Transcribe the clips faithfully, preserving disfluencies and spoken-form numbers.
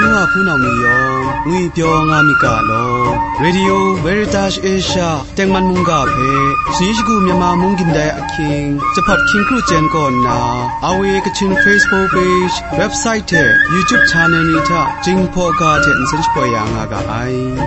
นูว่าผู้นำนิยมงุยเปียวงามิกาโล Radio Veritas Asia แตงมันมุงกาเพสีชกูမြန်မာมุงกินไดอะคิงจะพอดคิงครูเจนก่อนนาอาเวกชิน Facebook Page เว็บไซต์เท YouTube Channel นี้ท่าจิงพอกาเทนสัญชปอยางากาไอ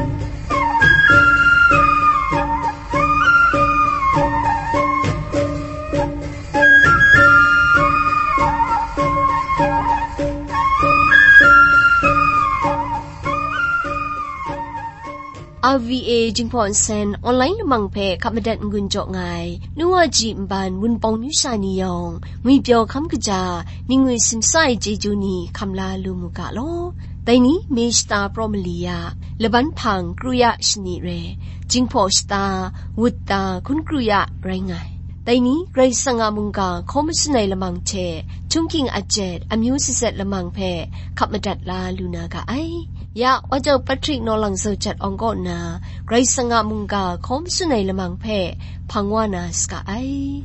อา วี เอ จิงพอนเซนออนไลน์ละมังเพขับมาดัดงุนจ่อไงนัวจีมบันวุนปองนิสานิยองงุยเปียวคำกะจานิงุยซิมไซเจจูนีคำลาลูมุกะโลแต่นี้เมสตาพรอมลียาละบันพังกรุยะชนิเรจิงพอสตาวุตตาคุณกรุยะไรไงแต่นี้ไรสังอามุงกาคอมสไนละมังเชชุงกิงอเจดอมิวสิเซตละมังเพขับมาดัดลาลูนากะไอยาว่าเจ้าแพทริกนอลังเซอร์จัดองก็นาไรสังอามุงกาคอมสไนละมังเพพังวานาสกะไอ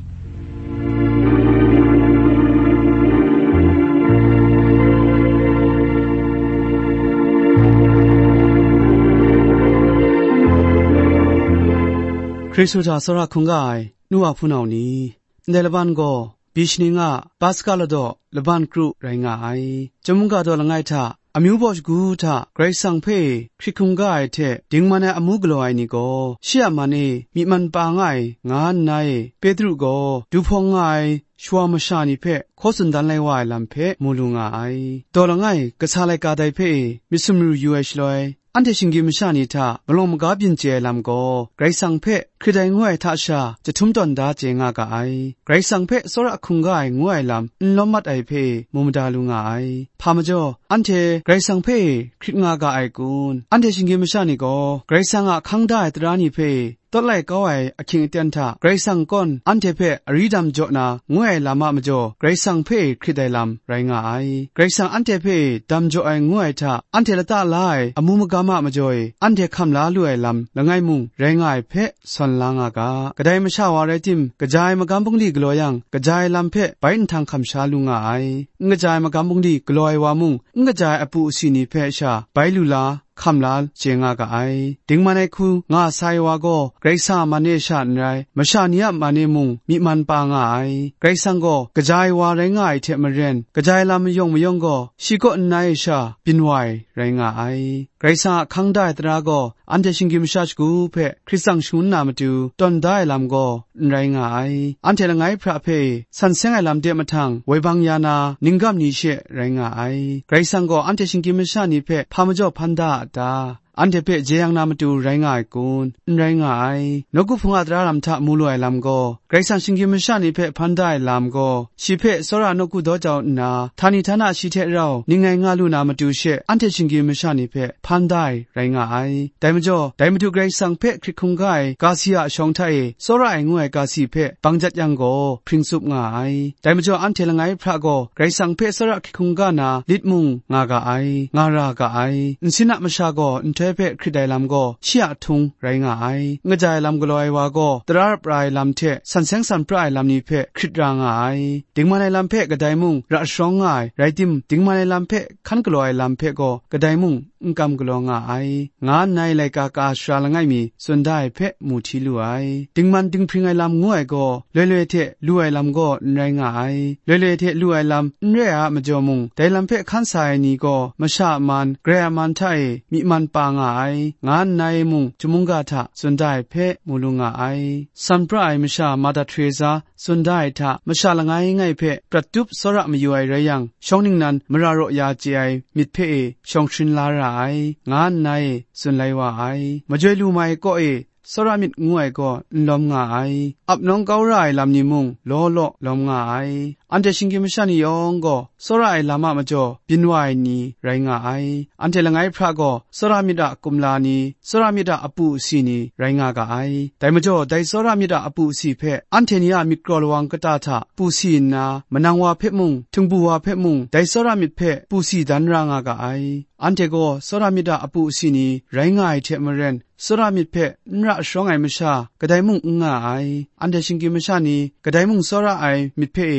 คริสตูจาสระคุงกายนัวผู้นาวนี้ในละบันก็บิชนิงะบาสกาลดอละบันครูไรงาไอจมุงกาดอละไงท่าอมิวบอชกูท่าไกรสังเพคริคุงกายเทดิงมันอมูกลอยนี่ก็เชื่อมันเอมีมันปางไงานนายเปตรุก็ดูพองไงชัวมชานิเพข้อสุนดันไลวายลำเพมูลุงไอดอละไงกะซาไลกาไดเพมิสมรูยูเอชลอยอันเทชิงกิมชานิทามลงมกาบินเจลำก็ไกรสังเพคริไดงวยทัชชาจะทุ่มตอนดาเจงากะไอไกรสังเพสระคุงกายงวยลำนลมัดไอเพมุมดาลุงไอพามจ่ออันเทไกรสังเพคริงากะไอกุนอันเทชิงกิมชานิก็ไกรสังอะคังได้ตรานิเพตอไลก็ไออคิงเตียนทาไกรสังก้อนอันเทเพอรีดัมจ่อนางวยลามะมจ่อไกรสังเพคริไดลำไรงาไอไกรสังอันเทเพดัมจ่อไองวยทาอันเทละตาลายอมุมกามะมจ่อยอันเทคำลาลุยลำละไงมุงไรงายเพส่วนลางากากระไดมชาวาไรติมกระจายมกำบุงดีกลอยังกระจายลำเพไปอินทางคำชาลุงไอกระจายมกำบุงดีกลอยวามุงกระจายอปุสินีเพชาไปลุลาคำลาเจงากะไอดิงมันไอคูงาไซวาโกไกรซามันเนชาไนมชาเนียมันเนมุงมีมันปางไอไกรสังโกกระจายวาไรงายเทมเรนกระจายลามยงมยงโกชิโกนายชาปินไวไรงาไอไกรซาคังได้ตราโกอันเดชิงกิมชาชกูเพคริสตังชุนนามตูตอนได้ลำโกไรงาไออันเทละไงพระเพสันเซงไอลำเดมทังไวบังยานานิงกัมนิเชไรงาไอไกรสังโกอันเดชิงกิมชานิเพพามจ่อพันดาตาอันเทเพเจียงนามตูไรงายกุนไรงายนกุฟงอัตราลำทะมูลวยลำโกไกรสังชิงกิมชานิเพพันได้ลำโกชิเพสระนกุดอเจ้านาทานิธานาชิเทเรานิงไงงาลูนามตูเชอันเทชิงกิมชานิเพพันได้ไรงายแต่มจ่อแต่มตูไกรสังเพคริคุงไกกาเซียชองไทยสระไองวยกาซีเพปังจัดยังโกพริงสุบงายแต่มจ่ออันเทละไงพระโกไกรสังเพสระคริคุงกานาลิดมุงงากาไองารากาไออินสินะมชาโกอินเทเพคริไดลำก็เชียทุงไรงายงจายลำกลอยวาก็ตราปลายลำเทสันเซงสันปลายลำนี้เพคริดรางายดิงมาในลำเพกระไดมุงระชองง่ายไรติมดิงมาในลำเพขันกลอยลำเพก็กระไดมุงอุกำกลองายงานในไลกากาชาลงายมีส่วนได้เพมูทีลุไอดิงมันดิงพริงไอลำงวยก็เลื่อยๆเทลุไอลำก็ไรงายเลื่อยๆเทลุไอลำเรียมจอมุงแต่ลำเพขันสายนี้ก็มชามันเกรมันไทยมีมันปางายงานนายมุงจมุงกาทะส่วนได้เพมูลุงไอสัมปรายมชามาดาเทรซาส่วนได้ทะมชาละไงไงเพประตุบสระมอยู่ไอไรยังช่องนิ่งนั้นมรารอยาเจไอมิดเพเอช่องชินลาราไองานนายส่วนไลว่าไอมาจ่วยลูไมก็เอสระมิดงวยก็ลอมงาไออับน้องเกาไรลำนิมุงล้อล้อลอมงาไออันเดชิงกิมชานิยองก็สระไอลามามาจ่อบินวายนีไรงาไออันเดละไงพระก็สระมิดากุมลานีสระมิดาอปุสีนีไรงากาไอแต่มาจ่อแต่สระมิดาอปุสีเพอันเทนียมิกรอลวังกตาทะปุสีนามนังวาเพมุงถึงบัวเพมุงแต่สระมิดเพปุสีดันรางากาไออันเทก็สระมิดาอปุสีนีไรงาไอเทมเรนสระมิดเพนระชองไอมชากระไดมุงงาไออันเดชิงกิมชานีกระไดมุงสระไอมิดเพระ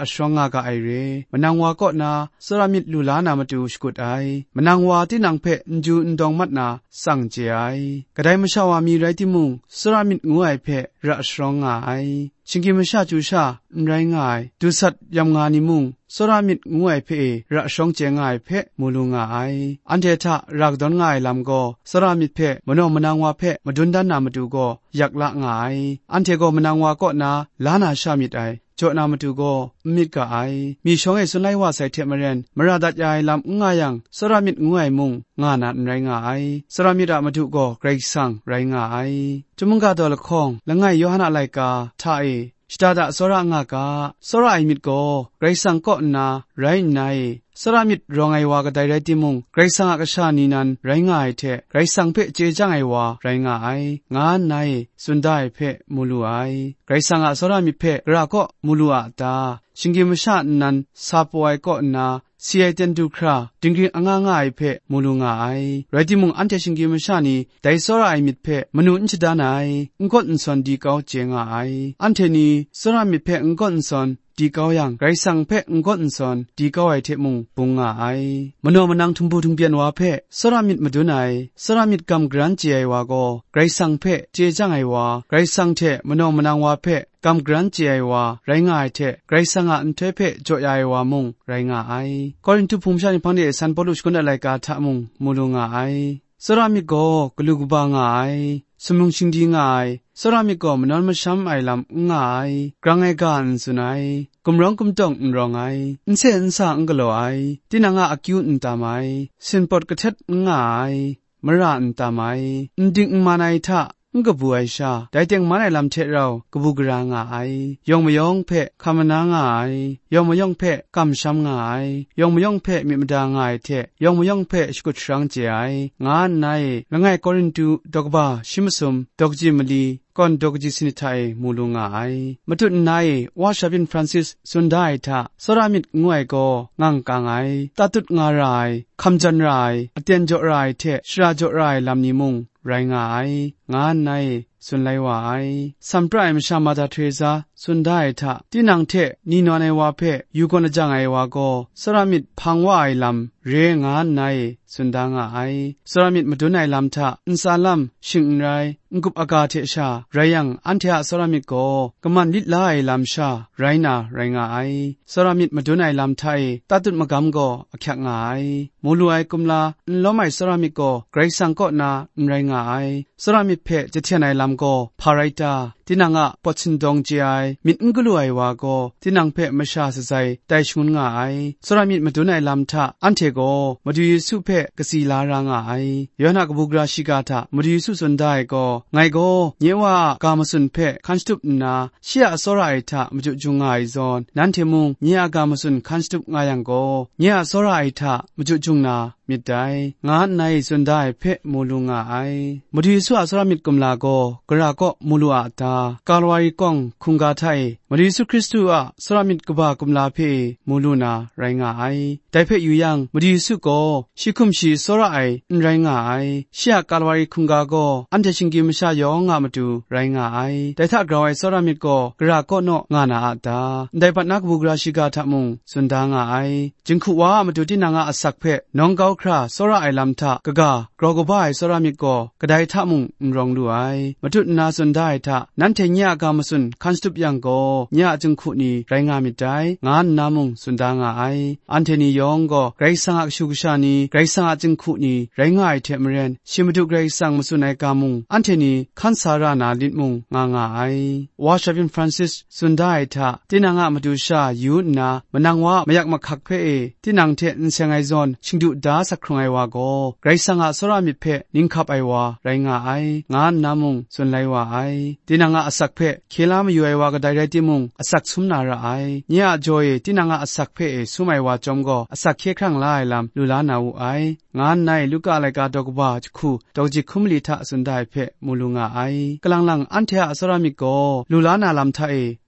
สรองงากะไอเรมนางวาก็นาสรามิดลูลานามาดูสกุดไอมนางวาที่นางเพนจูนดองมัดนาสังเจไอกระไดมชาวามีไรที่มุงสรามิดงูไอเพระสรองงาไอชิงกิมชาจูชาไรง่ายดูสัตยำงานิมุงสรามิดงูไอเพระสองเจงายเพมูลุงาไออันเททะรักดอนง่ายลำก็สรามิดเพมโนมนางวาเพมาดุนดันนามาดูก็อยากละง่ายอันเทก็มนางวาก็นาลานาชามิดไอจอนามาดูก็มิดกะไอมีช่องไอสุนัยวาใส่เทมเรนมราดัดยายลำง่ายังสรามิดงูไอมุงงานาไรง่ายสรามิดามาดูก็เกรกซังไรง่ายจมุงกาดอละคองละง่ายโยฮานาไลกาทาเอสตาดะสระงากาสระไอมิดก็ไกรสังก็นาไรนายสระมิดรองไอวากะไดไรติมุงไกรสังกะชานีนันไรง่ายเทไกรสังเพเจจังไอวาไรง่ายงานายสุนได้เพมูลูไอไกรสังกะสระมิดเพกระก็มูลูอะตาชิงกิมชานันซาปวยก็นาซีไอเตนดูคราดิงกิอ่างง่ายเพมูลุงไอไรติมุงอันเทชิงกิมชานีไดสระไอมิดเพมนุนชดานายงก็อนซอนดีเกาเจงไออันเทนีสระมิดเพงก็อนซอนดีเกายังไกรสังเพงก็อนซอนดีเกาไอเทมุงปุงไอมโนมนังทุมบูทุมเปียนวาเพสระมิดมดุนไอสระมิดกำกรันเจไอวาโกไกรสังเพเจจังไอวาไกรสังเทมโนมนังวาเพกำกรันเจไอวาไรง่ายเทไกรสังอันเทเพจ่อยไอวามุงไรง่ายกอรินทุพุมชานิพังเดซันปอลุชกุนอะไรกาทะมุงมูลุงไอสรามิโกกลุกบางไอสมุงชิงดีง่ายสรามิโกมนอนมาช้ำไอลำง่ายกลางไอการสุนัยกุมร้องกุมจ้องอุนรองไออินเซอินซาอังกโลไอที่นางอาคิวอุนตามไอสินปอดกระเท็ดง่ายมราอุนตามไออินดิงมาไนทะงกบูไอชาได้เต็งมาในลำเทเรากบูกรางไอยองมยองเพะคำนางไอยองมยองเพะกำช้ำไงยองมยองเพะมีมดางไอเทยองมยองเพะสกุตรังเจไองานในละไงกอรินตูดอกบาชิมซุมดอกจิมลีก่อนดอกจิสนิทัยมูลุงไอมาตุนนายวาชาบินฟรานซิสสุนได้ทะสรามิดงวยโกงังกางไอตาตุดงารายคำจันรายอเตียนจอรายเทชราจอรายลำนิมุงไรงายงานในสุนไลวายสัมปรายมชามาตาเทรซาสุนได้ทะที่นางเทนีนอนไอวาเพยูกอนจังไอวาโกสรามิดพังว่าไอลำเรงานในสุนดางไอสรามิดมาดุนไอลำทะอินซาลัมชิงไรงุบอากาเทชาไรยังอันเทอะสรามิดโกกมันลิดลาไอลำชาไรนาไรงายสรามิดมาดุนไอลำไทยตาตุดมะกำโกอคักงายมูลูไอกุมลาล้อมไอสรามิดโกไกรสังก็นาไรงายสรามิดเพจะเทียนไอลำโกพาไรตาที่นางอะปอชินดงเจไอมิดงกลัวไอวาโกที่นางเพมชาสไซไดชุนงาไอสรามิดมาดุนไอลำทะอันเทโกมาดูยิสุเพกสีลารางไอยอนักบุกราชิกาทะมาดูยิสุสุนได้โกไงโกเยว่ากามสุนเพคันสตุปนาเชียสระไอทะมาจุจุงไอซอนนั้นเทมุงเนียกามสุนคันสตุปงายังโกเนียสระไอทะมาจุจุงนามิดไดงานในสุนได้เพมูลุงไอมาดูยิสุอาสรามิดกุมลาโกกระก็มูลุอาตากาลวารีกองคุงกาไทยมาดูยิสุคริสต์อะสรามิดกบากุมลาเพมูลุนาไรงาไอได้เพอยู่ยังมาดูยิสุโกชิคุมชีสระไอไรงาไอเชียกาลวารีคุงกาโกอันเทชิงกิมชายองงามาดูไรงาไอได้ถ้ากราวไอสรามิดโกกระก็โนงานาอาตาได้ปัดนักบุกราชิกาทะมุงสุนดางาไอจึงคุว่ามาดูที่นางอาสักเพน้องเกาคราสระไอลำทะกะกากรอกบายสรามิดโกกระไดทะมุงรองดูไอมาดูนาสุนได้ทะนั้นเทญากามสุนคันสตุปยังโกญาจึงคุนีไรงามิดไดงานนามุงสุนดางาไออันเทนียองโกไกรสังอักชุกชานีไกรสังอจึงคุนีไรงาไอเทมเรนชิมดุไกรสังมสุนไอกามุงอันเทนีคันสารานาลิดมุงงางาไอวาชาบินฟรานซิสสุนได้ทะที่นางามาดูชายูนามนังวะมยักมาคักเพเอที่นางเทนเซงไอซอนชิงดุดาสักครงไอวาโกไกรสังอาสรามิเพนิงคับไอวาไรงาไองานนามุงสุนไลวาไอที่นางาอสักเพเคลามอยู่ไอวากระไดไรติมุงอสักซุมนาระไอเนี่ยจอยที่นางาอสักเพเอซุมไอวาจอมโกอสักเคครั้งลายลำลูลานาอูไองานในลูกอะไรกาดอกบาจคูดอกจิคุมลิทะสุนได้เพมูลุงาไอกำลังลังอันเทอะสรามิโกลูลานาลำไทย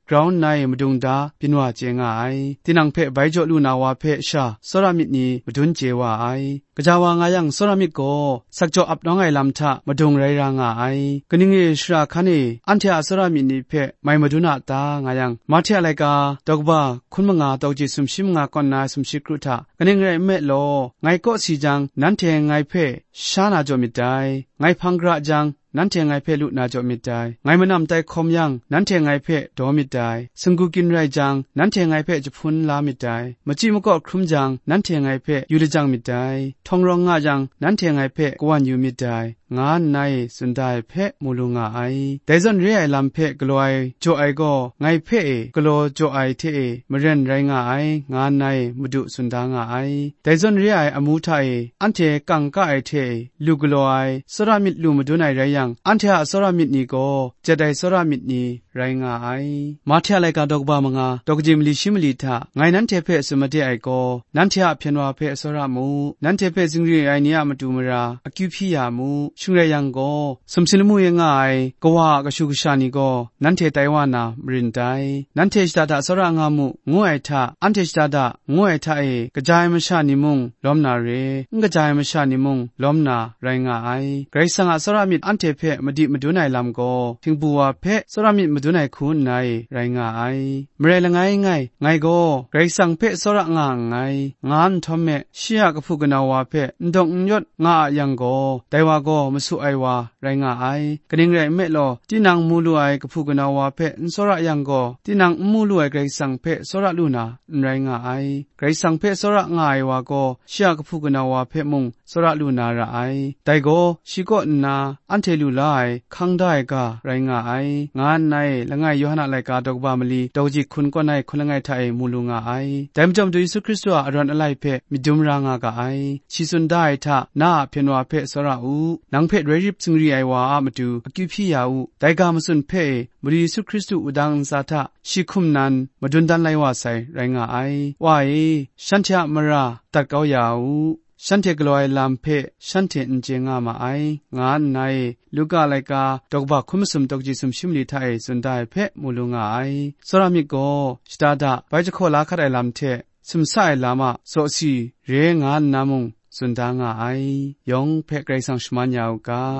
กราวน์นายมดุงดาปินว่าเจงไอตินังเพ่ใบจ่อลูนาวาเพ่ชาสรามิดนีมดุนเจว่าไอกะจาวางายังสรามิดโกสักจ่ออับน้องไอลำทะมดุงไรรางาไอกนิงเอชราคันเออันเทอะสรามิดนีเพ่ไม่มดุนาตางายังมาเทอะไรกาดอกบ้าคุณมงาตอกจิสุมชิมงาก่อนนาสุมชิกรุทะกนิงไรเมโลไงก็สีจังนั้นเทงไงเพ่ชานาจอมิดไดไงพังกระจังนั้นเทงไงเพ่ลุนาจอมิดไดไงมานำไตคอมยังนั้นเทงไงเพ่ดอมิดไดซึ่งกูกินไรจังนั้นเทงไงเพ่จะพุนลามิดไดมจีมก็ครุมจังนั้นเทงไงเพ่ยูริจังมิดไดทองรองงาจังนั้นเทงไงเพ่กวนยูมิดไดงานในสุนได้เพ่มูลุงาไอแต่จนเรียไอลำเพ่กลอยจ่อไอก็ไงเพ่กลัวจ่อไอเทมเรนไรงาไองานในมดุสุนดางาไอแต่จนเรียไออมูไทยอันเทกังกะไอเทลูกลอยสรามิดลูมดุนไอไรยังอันเทอะสรามิดนี้ก็จะได้สรามิดนี้ไรงาไอมาเทอะไรกาดอกบามงาดอกจิมลิชิมลิทาไงนั้นเทเพ่สมเดไอก็นั้นเทอะเพียนว่าเพ่สรามูนั้นเทเพ่ซิงรีไอเนียมาดูมราอคิวพิยามูชุงเรยังก็สมศิลมุยง่ายก็ว่ากชุกชานีก็นั้นเทไต้หวันนะมรินไดนั้นเทสตาดาสระงามุงวยทะอันเทสตาดางวยทะเอกระจายมชานิมุงล้อมนาเรกระจายมชานิมุงล้อมนาไรงาไอไกรสังสระมิดอันเทเพมดิมดุไนลำก็ทิงบัวเพสระมิดมดุไนคุณไนไรงาไอมเรลงไงไงไงก็ไกรสังเพสระงาไงงานทอมเมเชียกฟุกนาวาเพดงยศงายังก็ไต้ว่าก็มสุไอวาไรงาไอกนิงไรเมลอที่นางมูลูไอกฟุกนาวาเพนสระยังก็ที่นางมูลูไอไกรสังเพสระลูนาไรงาไอไกรสังเพสระงาไอวาก็เชียกฟุกนาวาเพมุงสระลูนาระไอแต่ก็ชิโกนาอันเทลูไลคังได้กาไรงาไองานในละไงโยฮันไลกาดอกบามลีดอกจิคุณก็ในคนละไงไทยมูลูงาไอแต่มจอมดูยิสุคริสต์ว่าอรอนอะไรเพมิดุมรางากาไอชิสุนได้ทะนาเพียนว่าเพสระอูนางเพเรริบซิงรีไอวาอามาดูอกิพิยาอูแต่กามสุนเพบริยิสุคริสต์อุดังซาทะชิคุมนันมาดุนดันไลว่าไซไรงาไอว่าเอฉันเทอะมราตัดเกาอยาอูฉันเทกลอยลำเพฉันเทนเจงามาไองานในลูกาไลกาดอกบักคุมสุมดอกจิสุมชิมลีไทยสุนได้เพมูลุงาไอสรามิโกสตาดาไปจะขอลาคัดไอลำเทสุมไซลามาโซซีเรงานนามุงสุนดางาไอยองเพไกรสังชมันยาวกา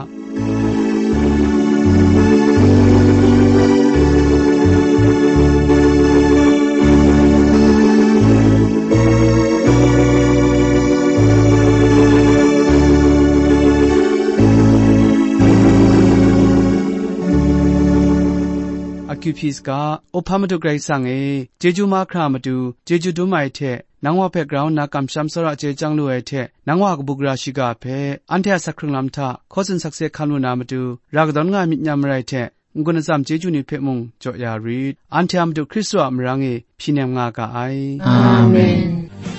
คิวพีสกาโอพามาดูไกรสังเอเจจูมาครามาดูเจจูดูไมเทนางว่าเพกราวนากัมชัมสระเจจังลุเอเทนางว่ากบุกราชิกาเพอันเทสักครึ่งลำทาขอสินสักเซคันวนามาดูรากดอนงามิญามไรเทงกุนซามเจจูนิเพมุงจอยารีดอันเทามดูคริสต์วามรังเอพิเนมงากาไออาเมน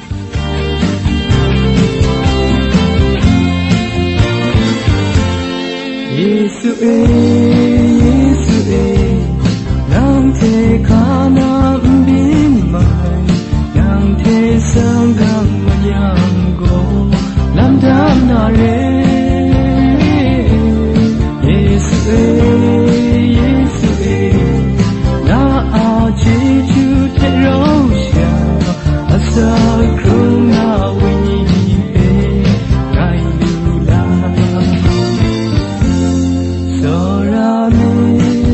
เยซูเอเยซูเอNang te kana bin mai Nang te sangang mayang go Lam dam na re Yesu e Yesu e Na a chi chu te rao sha Asa krung na winyi e Gai lu la Sora me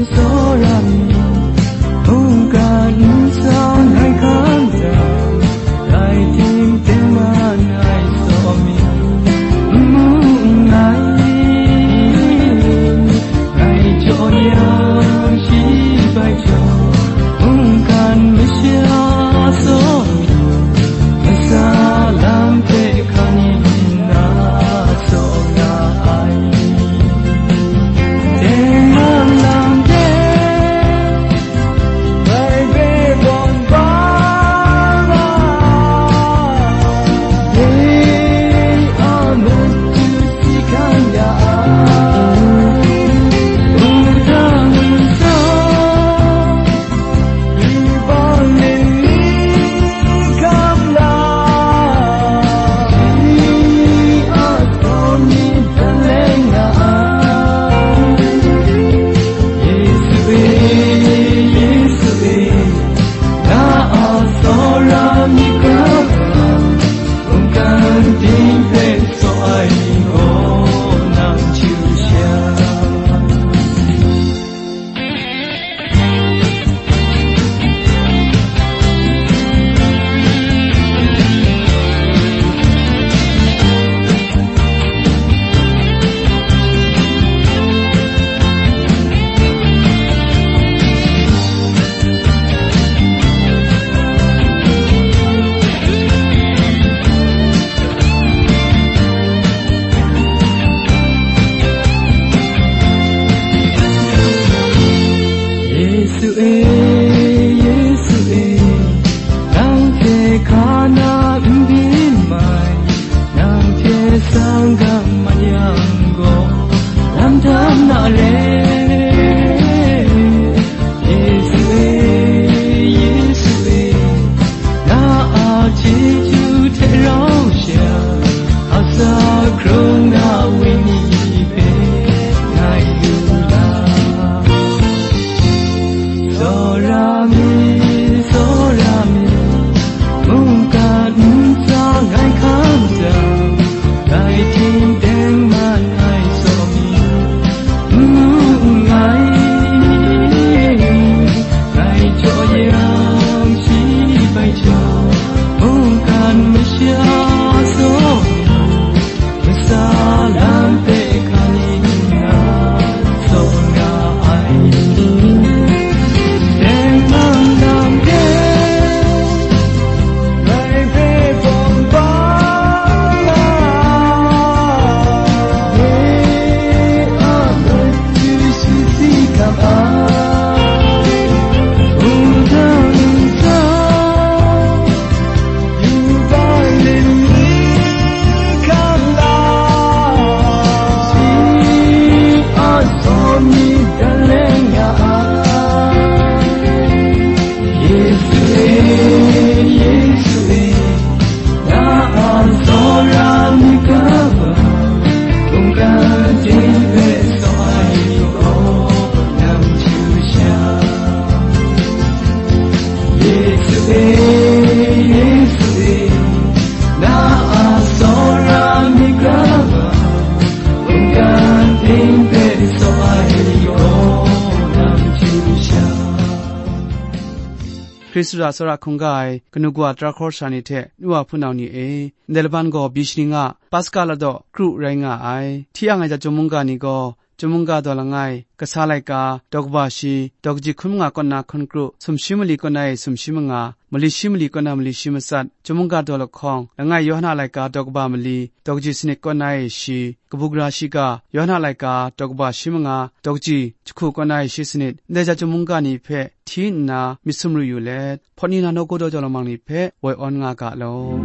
คริสต์ราสระคงกายกนุกว่าตราคอร์ชานิเทนัวพุนาวนีเอเดลบันก็บิชนิงะปัสกาลดอครุไรงะไอที่อ่างจะจมุงกานีก็จมุงกาดอละไงกะซาไลกาดอกบาชีดอกจิคุมงะกอนาคนกรุสมชิมลีกอนาสมชิมงามลิชิมลีกอนามลิชิมสัตจมุงกาดอละคองละไงยอหนาไลกาดอกบามลีดอกจิสเนกอนายชีกบุกราชิกายอหนาไลกาดอกบาชิมงาดอกจิจคุกอนายชิสเนเดจะจมุงกานีเพทีนามิสมรุยูเลพอนีนาโนโกโดจอลมังนีเพไวออนงากะโล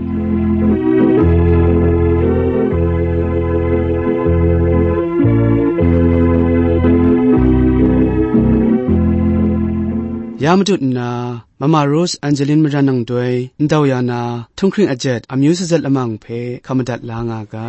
ยามจุดนามามาโรสแอนเจลินมรันนังด้วยนดาวยานาทุ่งครึ่งอเจ็ดอามิวสเซตละมังเพคำดัดลางากา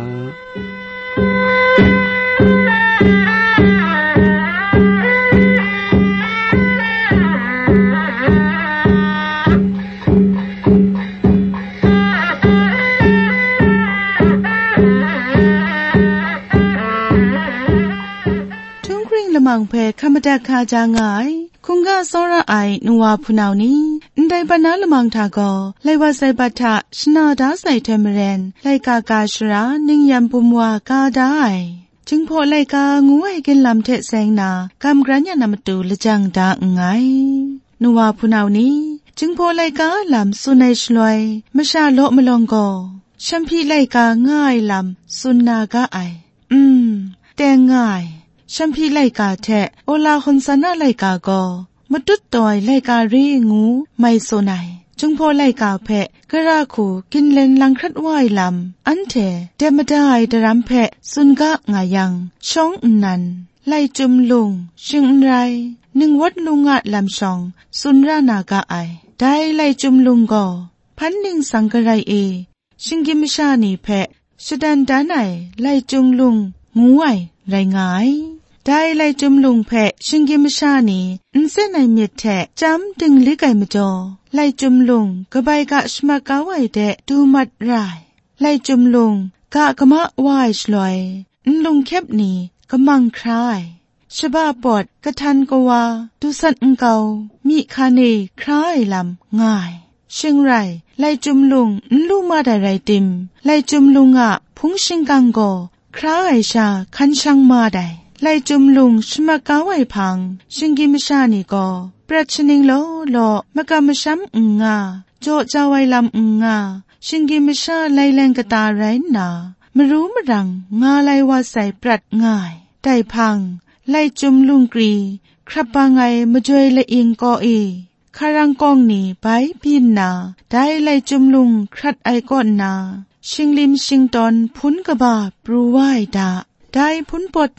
ทุ่งครึ่งละมังเพคำดัดคาจางายคุงกะซอระไอนัวพุนาวนีอินไดปนาละมังทาโกไลวาไซบัตทะชนาดาไซเทมเรนไลกากาชรานิงยัมปุมวากาไดจึงพอไลกางูให้กินลำเทแสงนากำกรันยานามตูละจังดาไงนัวพุนาวนีจึงพอไลกาลำสุนัยชลวยมชาโลมลองโกชัมพีไลกาง่ายลำสุนนากาไออืมแต่ง่ายชัมพีไลกาแทะโอลาคอนซานาไลกาโกมตุดตอยไลการีงูไม่โซไนจุงพอไลกาแพะกะราคูกินเลนลังครัดว่ายลำอันเถเดมดายดรำแพะสุนกะงายังช่องนันไลจุมลุงชิงไรหนึ่งวัดลุงอะลำชองสุนรานากาไอได้ไลจุมลุงก็พันหนึ่งสังกะไรเอชิงกิมชานีแพะชดันดาไนไลจุงลุงงูไอไรงายได้ไลจุมลุงแพะชิงกิมชานีอินเซนไอเมียแทะจำดึงลิกไอมจอไลจุมลุงกะใบกะชมากาไวเดะดูมัดรายไลจุมลุงกะกะมะวายชลอยอินลุงแคบนีกะมังครายชบาปอดกะทันกวาดูสันเกามีคาเนครายลำง่ายเชียงไรไลจุมลุงอินลูมาได้ไรติมไลจุมลุงอะพุงชิงกังโกครายชาคันชังมาได้ไลจุมลุงชมากาไวพังชิงกิมชานีก็ปรัชนิงโลโลมะกามชัมอุงาโจจาไวลำอุงาชิงกิมชาไลแรงกะตาไรนามรู้มรังงาไลวาใส่ปรัดง่ายได้พังไลจุมลุงกรีครับบางไงมาจวยละเอียงก็เอคารังกองนี่ไปพินนาได้ไลจุมลุงครัดไอก่อนนาชิงลิมชิงตอนพุนกะบาปรูไวดาได้พุนปอดแตะ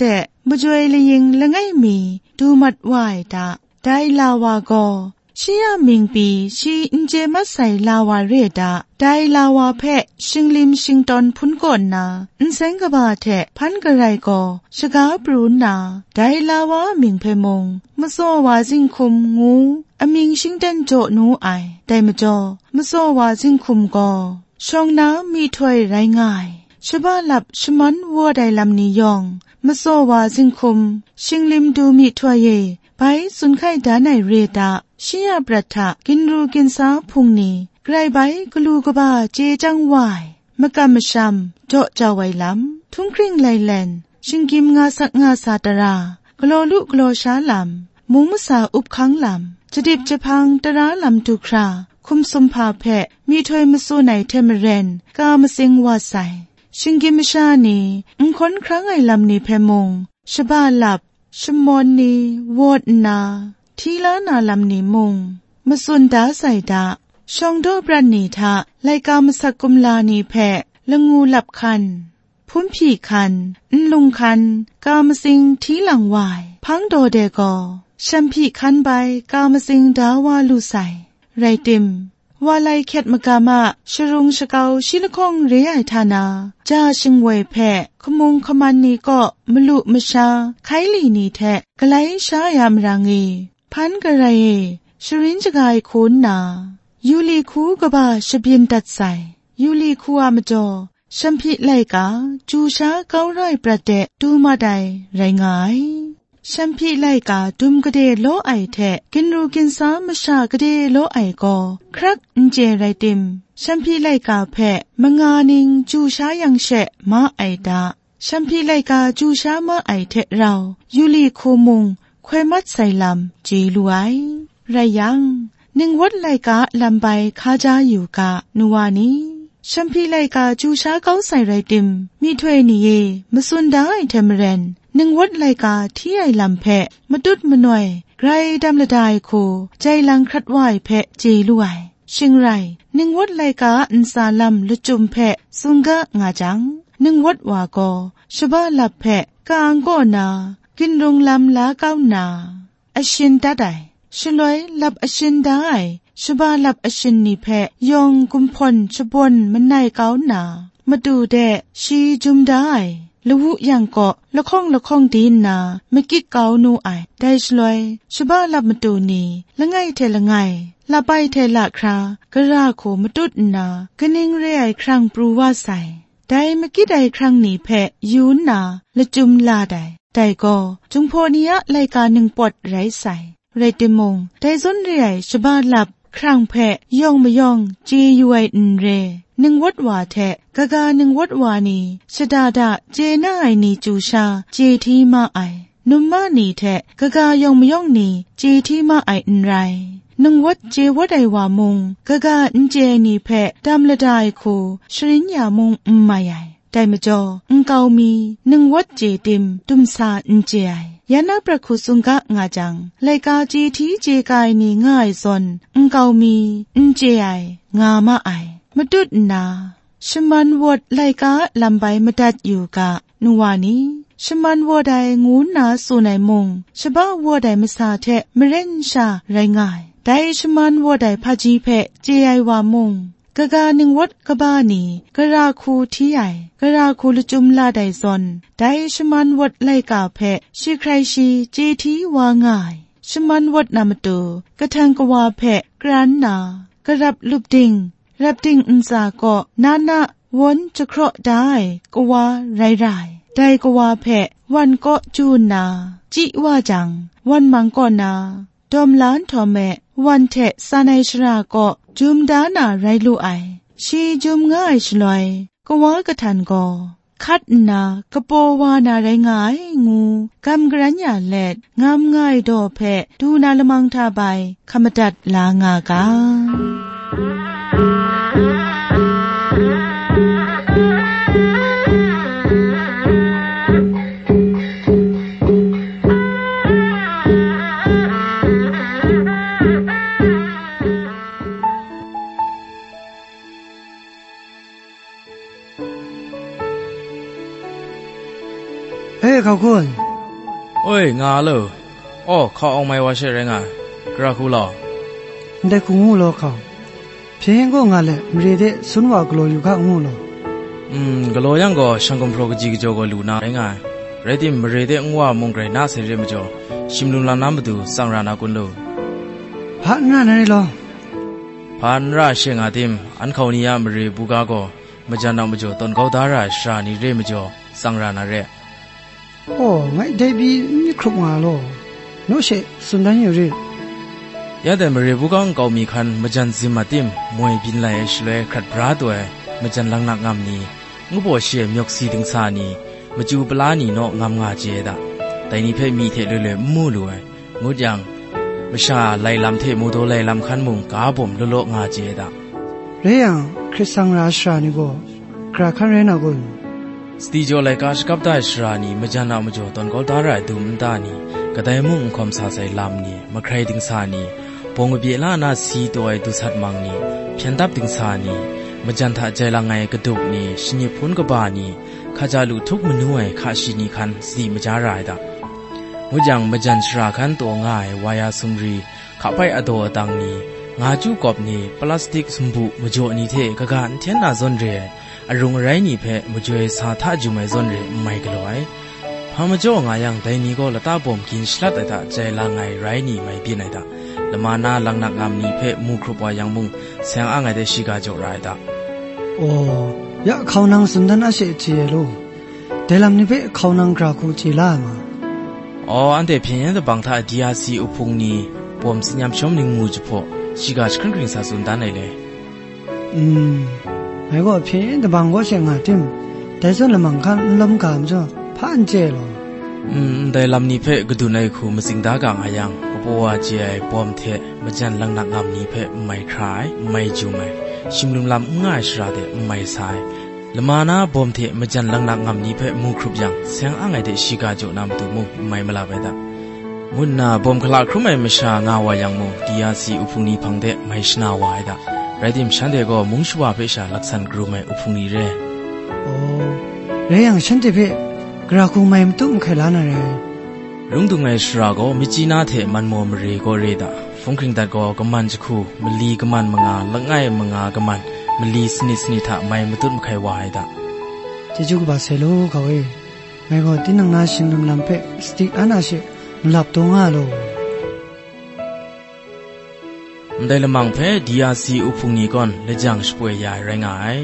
มจวยเลยยิงละไงมีดูมัดวายดาได้ลาวาก็ชียมิงปีชีอินเจมัสใส่ลาวาเรดาได้ลาวาเพะชิงลิมชิงตอนพุนก่อนนาอินเซงกบาเทพันกระไรก็ชะกาปรูนาได้ลาวามิงเพมงมะโซวาจิงคุมงูอมิงชิงเดนโจนูไอได้มจ่อมะโซวาจิงคุมก็ชองน้ำมีถ้วยไรง่ายชะบ้าหลับชะมันวัวได้ลำนิยองมะโซวาจิงคุมชิงลิมดูมีถ้วยเยไปสุนไข่ดาในเรดาชียปรัฐะกินรูกินสาพุงนีไกรใบกลูกบาเจจังวายมะกำมะชำเจาะจาไว้ลำทุ่งคริ่งไลแลนชิงกิมงาสักงาซาตรากลอลุกลอช้าลำมุงมุสาอุบคังลำจะดิบจะพังตราลำทุคราคุมสมภาเพะมีถ้วยมะสู้ในเทมเรนกามะสิงวาใสชิงกิมชานีอุค้นครั้งไอลำนี้เพมงชบาหลับชมอนนีวอดนาทีลานาลำนี้มงมะสุนดาใส่ดาชองโดบรันนีทะไลกามสักกุมลานีเพะละงูหลับคันพุ่มผีคันนลุงคันกามสิงทีหลังวายพังโดเดกอชัมผีคันใบกามสิงดาวาลูใสไรติมวาไลเข็ดมกามะชรุงชะเกาชิลคงเรไอทานาจ้าชิงเวยแพะขมงขมันนีก็มลุมชาไคลีนีแทะกะไลชายามรังเอพันกะไรเอชรินจกายโคนนายูลีคูกบาชเบียนตัดใสยูลีคูอามจอชัมพิไลกาจูชาเก้าไรประเดะดูมาไดไรงายชัมพิไลกาดุมกะเดโลไอแทะกินรูกินสามชากะเดโลไอก็ครักอินเจไรติมชัมพิไลกาแพะมงานิงจูชายังแฉะมาไอดาชัมพิไลกาจูชามาไอเทะเรายูลีคูมุงควยมัดใส่ลำจีลวยไรยังหนึ่งวัดไลกาลำใบคาจาอยู่กะนัวนี้ชัมพีไลกาจูชาเก้าใส่ไรติมมีถ้วยนี่เยมสุนดาไอเทมเรนหนึ่งวัดไลกาที่ไอลำแพะมาดุดมาหน่อยไกรดำละดายโคใจลังครัดไหวแพะเจลวยชิงไรหนึ่งวัดไลกาอันซาลำลุจุมแพะสุงกะงาจังหนึ่งวัดวาโกชบาลับแพะกางโกนากินรุงลำลาเก้านาอชินตาไดชลอยลับอชินได้ชบาลับอชินนิเพะยองกุมพลชบนมันในเก้านามาดูเดชีจุมได้ละวุยังเกาะละข้องละข้องดีนาไม่กิกเกาโนไอได้ชลอยชบาลับมาดูนีละไงเทละไงละไปเทละครากระราโคมาตุดนากะนิงเรไอครั้งปรูว่าใสได้ไม่กิได้ครั้งนี้แพะยูนนาละจุมลาได้แต่ก็จุงโพเนียไลกาหนึ่งปดไร้ใสไรติมงได้ซนเรียชบาหลับครั้งแพะย่องมย่องจียูไออินเรหนึ่งวัดวาแทะกะกาหนึ่งวัดวานีชดาดาเจน่าไอนีจูชาเจทีมาไอนุมมานีแทะกะกายองมย่องนีเจทีมาไออินไรหนึ่งวัดเจวัดไอวามงกะกาอินเจนีแพะดำละดายโคชริญญามงอุมมาใหญ่ได้มาจออุงเกามีหนึ่งวัดเจติมตุมซาอินเจไอยานาประคุสุงกะงาจังไลกาจีทีเจกายนีง่ายซนอุงเกามีอินเจไองามาไอมาดุดนาชมันวดไลกาลำใบมาดัดอยู่กะนัวนี้ชมันวดไดงูนาสูในมงชบาวดไดมาซาเทะมเรนชาไรง่ายได้ชมันวดไดพาจีเพะเจไอวามงกะกาหนึ่งวัดกะบานีกะราคูที่ใหญ่กะราคูละจุมลาไดซอนได้ชมันวัดไลกาเพะชีใครชีเจทีวาง่ายชมันวัดนามตูกะทังกะวาเพะกรันนากะรับลุบดิงรับดิงอุนซาก็นานะวนจะเคราะห์ได้กะวาไรไรได้กะวาเพะวันก็จูนนาจิว่าจังวันมังก็นาดอมล้านทอแม่วันเทะสานายชราก็จุมดานาไรลูไอชีจุมง่ายชลอยกวากะทันก็คัดนากะโปวานาไรง่ายงูกำกรัญญาแลดงามง่ายดอเพะดูนาละมังทาใบขมดัดลางากาเฮ้ขอบคุณงาเลยอ้อเขาเอาไม่ว่าใช่ไรงากระคูลอได้กูงูลอเขาเพียงก็งาเลยมรีเดสุนว่ากลออยู่ข้างงูลออืมกลอยังก็ช่างกำพรกจีกจก็ลูนาไรงาไรที่มรีเดงว่ามงไกรน่าเสียเรื่องจ่อชิมลุลาน้ำประตูสังรานากุลโลพันน่าไหนลอพันราเชงอาติมอันเขานี่ยามรีบุกาโกมจันนามจ่อตอนเขาดาราชานีเรมจ่อสังรานาเรโอ้ไงได้บีนี่ครบงาลอโนเชสุนดันอยู่รียาแต่มรีบุกังเขามีคันมจันซิมาติมมวยบินไลชเลขัดบราตัวมจันลังนักงามนี้งูบ่เชียมยกสีถึงสานีมจูปลานีเนาะงามงาเจดาแต่นี่เพ่มีเทเลเลมู่รวยงูจังมชาไลลำเทมูโตไลลำขันมุงกาบ่มโลโลงาเจดาเรียงคริสตังราชานี่ก็กระคันเรนากุนสติจอไลกาสกับได้ชรานีมจันนามจ่อตอนเขาดาราดุมตานีกระไดมุงความสาใสลำนี้มาใครถึงสานีปงเบียลานาสีตัวไอดุสัตมังนี้เพียงดับถึงสานีมจันทะใจละไงกระดุกนี้ชินิพุนกบานีข้าจาลุทุกมนุษย์ข้าชินีคันสีมจารายดามุจังมจันชราคันตัวง่ายวายาสุมรีข้าไปอโดตังนี้งาจูกอบนี้พลาสติกสมบุมจ่อนี้เทกะการเทียนนาซอนเรอารมณ์ไรนี่เพมจ่อสาธาจุไม่ซอนเรไม่กลอยพามจ่องายังแต่นี้ก็ละตาบอมกินสลัดแต่ใจละไงไรนี่ไม่เปลี่ยนไอดาละมานาลังนักงามนี้เพมูครุปวายังมุงเสียงอ่างไอเดชิกาจ่อไรดาโอ้ยะเขานังสุนดันอาเสเจโลเดลัมนี่เพเขานังกราคูจีลามาอ๋ออันเดเพียงแต่บางท่าดีอาซีอุพงนี้บอมสิญญาชมนิงมูจุพอชิกาชครึ่งสาสุนดันไอเลยอืมไอ้ก็เพียงแต่บางก็เสียงอาติมแต่ส่วนละมังคันลำกามจ่อผ่านเจโลอืมแต่ลำนี้เพกดูในคูมาสิงดากางอายังก็บอกว่าเจไอบอมเทมาจันลังนักงามนี้เพไม่คลายไม่จูไม่ชิมลุมลำง่ายชราเดไม่สายละมานาบอมเทมาจันลังนักงามนี้เพมูครุบยังเสียงอ่างไอเดชิกาโจนามตุมุไม่มาลาเวดามุนนาบอมคลาครุไม่มชางาวายังมุดีอาซีอุพุนีพังเดไม่ชนาวายดาไรดิมฉันเดก็มุงชัวเพชาลักษณะกรุไม่อุพุนีเรโอ้เรียงฉันเดเพกราคูไม่ตุ้มไขลานาเรลุงตุงไงชราก็มิจีนาเทมันโมมเรก็เรดาฟงคิงตัดก็กำมันจะคู่มลีกำมันมังอาละง่ายมังอากำมันมลีสนิสนิทะไม่มาตุ้มไขวายดาเจจูกบาเซโลเขาเอไม่ก็ที่นังนาชินลุมลำเพสติอานาเชมลับตรงอาโลมได้ละมังเพดีอาซีอุพุงนี้ก่อนและจังสป่วยยายไรงาย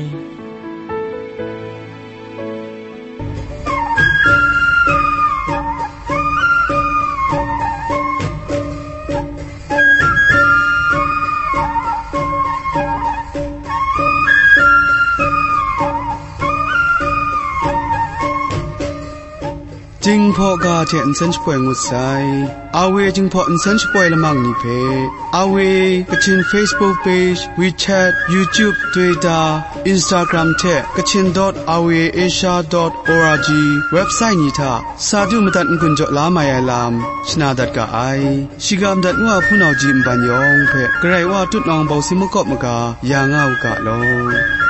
จิงพอกาเทนเซนช่วยงุดไซอาเวจิงพออินเซนช่วยละมังนิเพอาเวกะชิน Facebook Page WeChat YouTube Twitter Instagram เทกะชิน .aweasia.org เว็บไซต์นี้ท่าซาดูมตัดกุญจลามายาลามชนาดัดกะไอชิกามดัดงัวผู้นาจิมบันยองเพกระไรว่าตุดนองเบาซิมุกอบมกายางเอากะโล